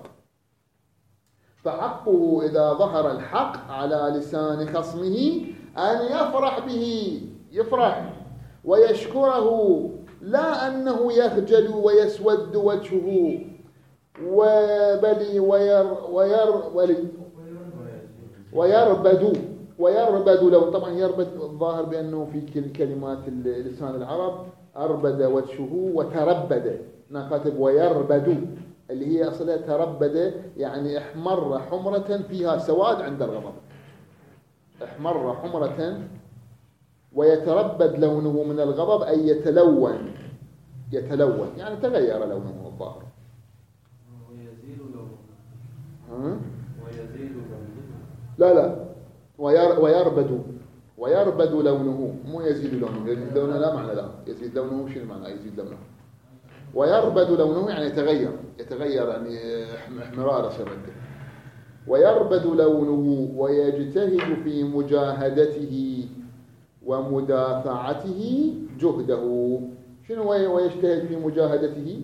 فحقه إذا ظهر الحق على لسان خصمه أن يفرح به، يفرح ويشكره، لا أنه يخجل ويسود وجهه وبلي وير وير ولي ويربد ويربد لو طبعا يربد الظاهر بأنه في كلمات لسان العرب أربد وجهه وتربد، أنا كاتب ويربد اللي هي أصلها تربد، يعني احمر حمرة فيها سواد عند الغضب، احمر حمرة ويتربد لونه من الغضب أي يتلون، يتلون يعني تغير لونه الظاهر. ويزيد لونه ها؟ ويزيد لونه لا لا وير ويربد ويربد لونه، مو يزيد لونه، يزيد لونه لا معنى لا، يزيد لونه شنو معنى يزيد لونه؟ ويربد لونه يعني يتغير، يتغير يعني احمرار شرده. ويربد لونه ويجتهد في مجاهدته ومدافعته جهده. شنو ويجتهد في مجاهدته؟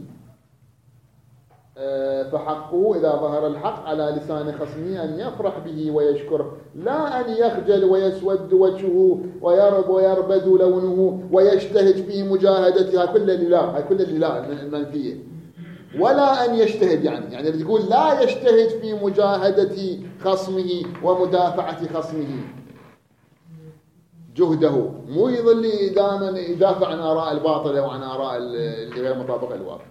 فحقه إذا ظهر الحق على لسان خصمه أن يفرح به ويشكره، لا أن يخجل ويسود وجهه ويرب ويربد لونه ويجتهد في مجاهدتها. كل لله، هاي كل لله المنفية. ولا أن يجتهد يعني يعني تقول لا يجتهد في مجاهدة خصمه ومدافعة خصمه جهده، مو يظل دائما يدافع عن آراء الباطلة وعن آراء اللي غير مطابقة للواقع.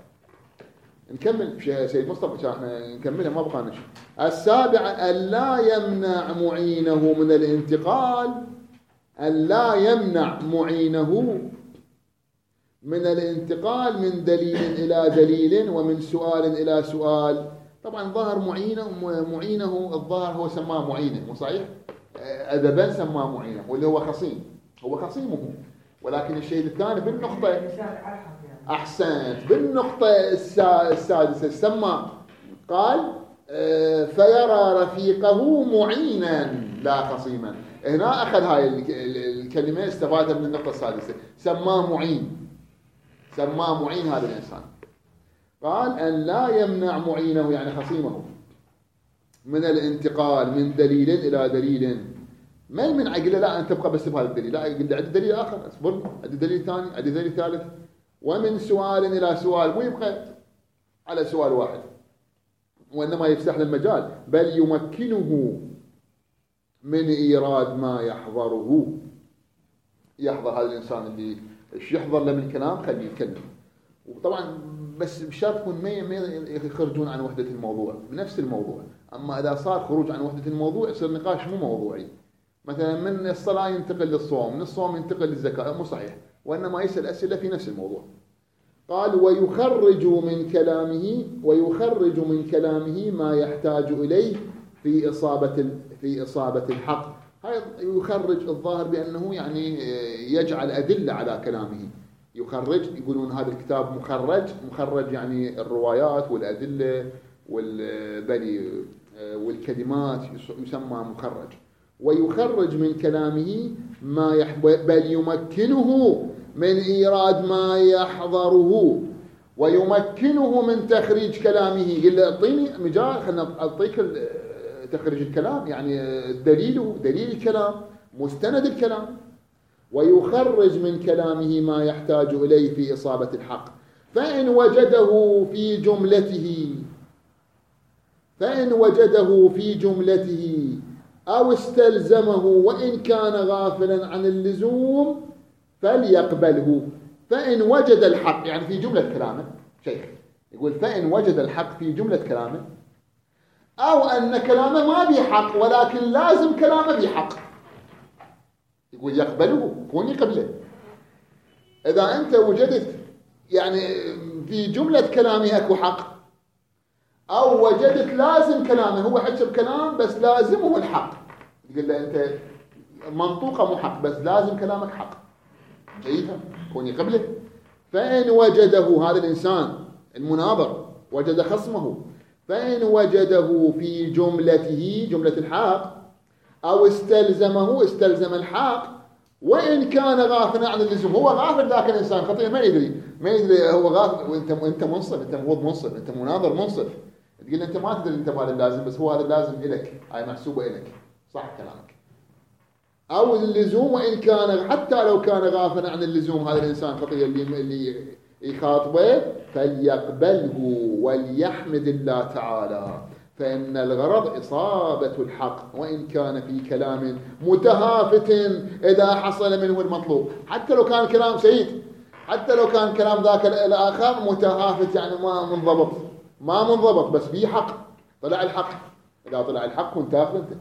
نكمل سيد مصطفى، احنا نكملها ما بقى نشوف. السابع ألا يمنع معينه من الانتقال، ألا يمنع معينه من الانتقال من دليل إلى دليل ومن سؤال إلى سؤال. طبعا ظهر معينه معينه الظاهر هو سماه معينه، مو صحيح؟ أدبا سماه معينه واللي هو خصيم، هو خصيمه. ولكن الشيء الثاني بالنقطة أحسنت، بالنقطة السادسة سمى قال فيرى رفيقه معينا لا خصيما. هنا أخذ هاي الكلمة استفادها من النقطة السادسة، سماه معين، سماه معين هذا الإنسان. قال أن لا يمنع معينه يعني خصيمه من الانتقال من دليل إلى دليل. ما يمنع قال لا أن تبقى بس بهذا الدليل، لا قل عندي دليل آخر اصبر، عندي دليل ثاني، عندي دليل ثالث. ومن سؤال إلى سؤال، مو يبقى على سؤال واحد، وإنما يفسح للمجال، بل يمكنه من إيراد ما يحضره. يحضر هذا الإنسان اللي إيش يحضر له من كلام خليه يتكلم. وطبعا بس بشرط يكون ما يخرجون عن وحدة الموضوع بنفس الموضوع. أما إذا صار خروج عن وحدة الموضوع يصير نقاش مو موضوعي. مثلا من الصلاة ينتقل للصوم، من الصوم ينتقل للزكاة، مو صحيح. وإنما يسأل أسئلة في نفس الموضوع. قال ويخرج من كلامه ويخرج من كلامه ما يحتاج إليه في إصابة في إصابة الحق. هاي يخرج الظاهر بأنه يعني يجعل أدلة على كلامه. يخرج، يقولون هذا الكتاب مخرج، مخرج يعني الروايات والأدلة والبلي والكلمات يسمى مخرج. ويخرج من كلامه ما يح... بل يمكنه من إيراد ما يحضره ويمكنه من تخريج كلامه. قل له اعطيني مجال خلنا أعطيك تخريج الكلام، يعني دليله دليل الكلام، مستند الكلام. ويخرج من كلامه ما يحتاج إليه في إصابة الحق. فإن وجده في جملته فإن وجده في جملته أو استلزمه وإن كان غافلا عن اللزوم فليقبله. فإن وجد الحق يعني في جملة كلامه، شيخ يقول فإن وجد الحق في جملة كلامه، أو أن كلامه ما به حق ولكن لازم كلامه به حق، يقول يقبله، كون يقبله. إذا أنت وجدت يعني في جملة كلامه أكو حق، أو وجدت لازم كلامه، هو حكى بكلام بس لازمه الحق، يقول له أنت منطوقة مو حق بس لازم كلامك حق، جيدة كون يقبله. فإن وجده هذا الإنسان المناظر وجد خصمه، فإن وجده في جملته جملة الحق أو استلزمه استلزم الحق وإن كان غافلا عن اللزوم. هو غافل ذاك الإنسان خطير، ما يدري ما يدري هو غافل، وأنت أنت منصف، أنت مفروض منصف، أنت مناظر منصف، تقول أنت ما تدري أنت مال اللازم بس هو هذا اللازم إلك، هاي محسوبة إلك، صح كلامك. أو اللزوم وإن كان حتى لو كان غافلا عن اللزوم هذا الإنسان خطير اللي اللي يخاطبه فليقبله وليحمد الله تعالى، فإن الغرض إصابة الحق وإن كان في كلام متهافت إذا حصل منه المطلوب. حتى لو كان كلام سيد، حتى لو كان كلام ذاك الآخر متهافت يعني ما منضبط ما منضبط بس في حق، طلع الحق. إذا طلع الحق كنت تاخذ أنت.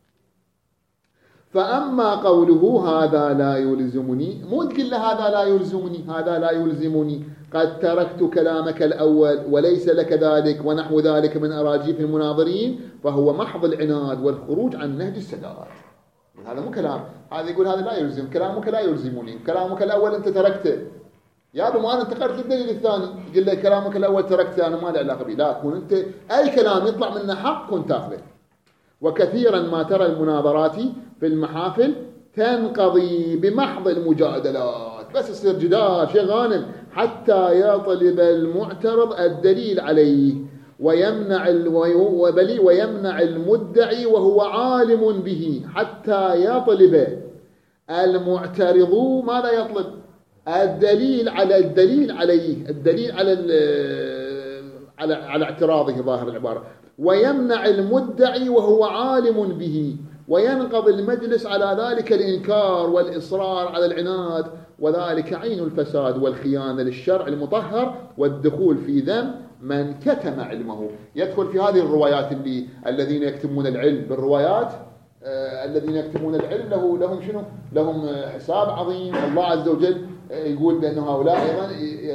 فأما قوله هذا لا يلزمني، مو تقول له هذا لا يلزمني، هذا لا يلزمني، قد تركت كلامك الأول وليس لك ذلك ونحو ذلك من أراجيف المناظرين، فهو محض العناد والخروج عن نهج السداد. هذا مو كلام، هذا يقول هذا لا يلزم، كلامك لا يلزمني، كلامك الأول أنت تركته يا أبو، ما أنا انتقلت للدليل الثاني، يقول لك كلامك الأول تركته أنا ما له علاقة به، لا كون أنت أي كلام يطلع منه حق كنت تاخذه. وكثيرا ما ترى المناظرات في المحافل تنقضي بمحض المجادلات، بس يصير جدال شيء غانم حتى يطلب المعترض الدليل عليه ويمنع وبلي ويمنع المدعي وهو عالم به، حتى يطلب المعترض ماذا يطلب؟ الدليل على الدليل عليه، الدليل على على على اعتراضه ظاهر العبارة، ويمنع المدعي وهو عالم به، وينقضي المجلس على ذلك الإنكار والإصرار على العناد، وذلك عين الفساد والخيانة للشرع المطهر والدخول في ذنب من كتم علمه. يدخل في هذه الروايات اللي الذين يكتمون العلم بالروايات، آه الذين يكتمون العلم له لهم شنو؟ لهم حساب عظيم. الله عز وجل يقول بأن هؤلاء أيضا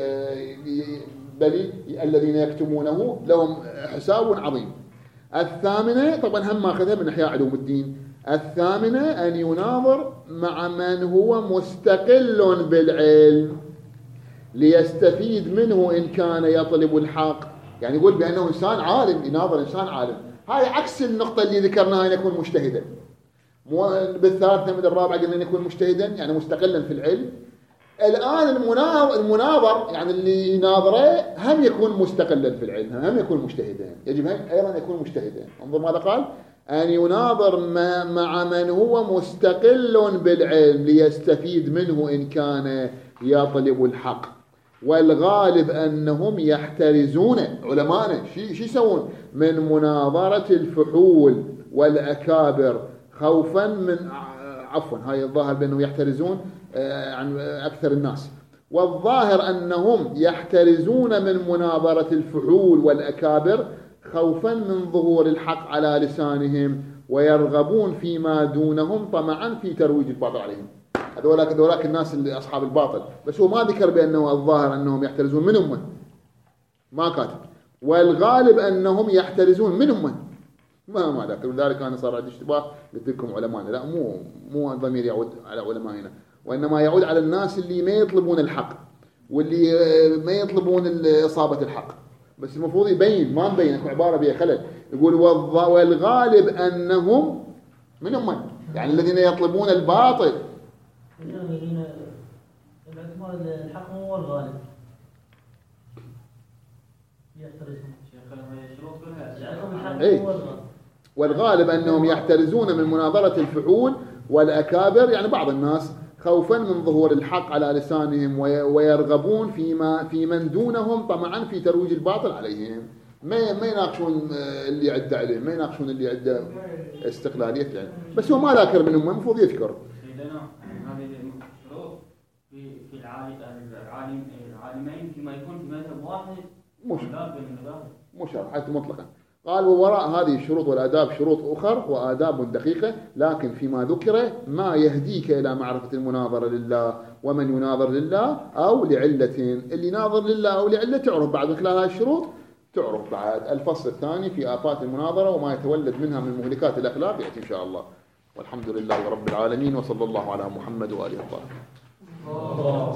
بل الذين يكتمونه لهم حساب عظيم. الثامنة طبعا هم ماخذها من إحياء علوم الدين. الثامنة أن يناظر مع من هو مستقل بالعلم ليستفيد منه إن كان يطلب الحق. يعني يقول بأنه إنسان عالم، يناظر إنسان عالم. هاي عكس النقطة اللي ذكرناها أن يكون مجتهدا. بالثالثة من الرابعة قلنا أن يكون مجتهدا يعني مستقلا في العلم. الآن المناظر يعني اللي يناظره هم يكون مستقلا في العلم، هم يكون مجتهدا، يجب أيضا يكون مجتهدا. انظر ماذا قال: أن يناظر مع من هو مستقل بالعلم ليستفيد منه إن كان يطلب الحق. والغالب أنهم يحترزون علماءنا شي شي يسوون من مناظرة الفحول والأكابر خوفا من عفوا هاي الظاهر بأنهم يحترزون عن أكثر الناس، والظاهر أنهم يحترزون من مناظرة الفحول والأكابر خوفا من ظهور الحق على لسانهم، ويرغبون فيما دونهم طمعا في ترويج الباطل عليهم. هذولاك هذولاك الناس اللي أصحاب الباطل، بس هو ما ذكر بأنه الظاهر أنهم يحترزون منهم، ما كاتب. والغالب أنهم يحترزون منهم، ما ما ذكر. لذلك أنا صار عندي اشتباه، قلت لكم علماءنا، لا مو مو ضمير يعود على علمائنا، وإنما يعود على الناس اللي ما يطلبون الحق واللي ما يطلبون إصابة الحق. بس المفروض يبين، ما مبين، عبارة بها خلل. يقول والغالب أنهم من هم يعني الذين يطلبون الباطل. الاعتبار الحق هو الغالب. اي والغالب أنهم يحترزون من مناظرة الفحول والأكابر يعني بعض الناس خوفا من ظهور الحق على لسانهم، ويرغبون فيما في من دونهم طمعا في ترويج الباطل عليهم. ما ما يناقشون اللي يعد عليه، ما يناقشون اللي عنده استقلالية يعني. بس هو ما ذاكر منهم، المفروض يذكر. هذه الشروط في في العالم العالمين فيما يكون في مذهب واحد مش مش حيث مطلقا. قال ووراء هذه الشروط والآداب شروط أخرى وآداب دقيقة، لكن فيما ذكر ما يهديك إلى معرفة المناظرة لله ومن يناظر لله أو لعلة. اللي ناظر لله أو لعلة تعرف بعد من خلال هذه الشروط، تعرف بعد الفصل الثاني في آفات المناظرة وما يتولد منها من مهلكات الأخلاق يأتي إن شاء الله. والحمد لله رب العالمين، وصلى الله على محمد وآله الطاهرين.